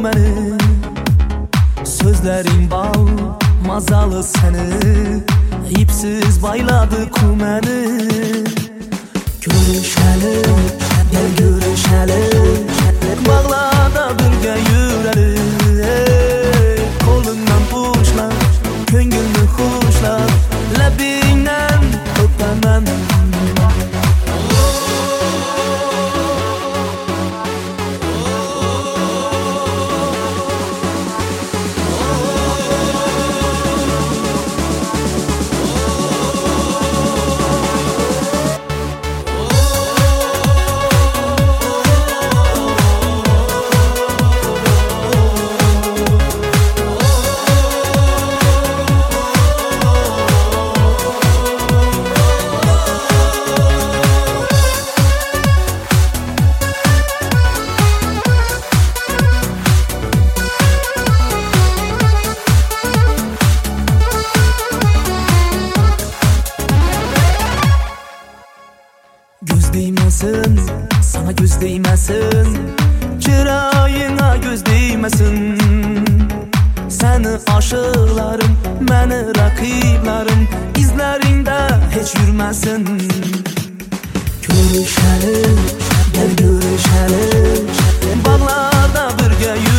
məni. Sözlərin bal, mazalı səni, ipsiz bayladı kuməni. Görüşəlim, gəl görüşəlim, bağlarda birgə yürəlim. Kolundan puşla, könlümü xuşla, ləbindən öpəməm. Göz değməsin, sana göz değməsin, kirayına göz değməsin. Səni aşıqlarım, məni rəqiblərim, izlərində heç yürməsin. Görüşəlim, gəl görüşəlim, bağlarda birgə yürəlim.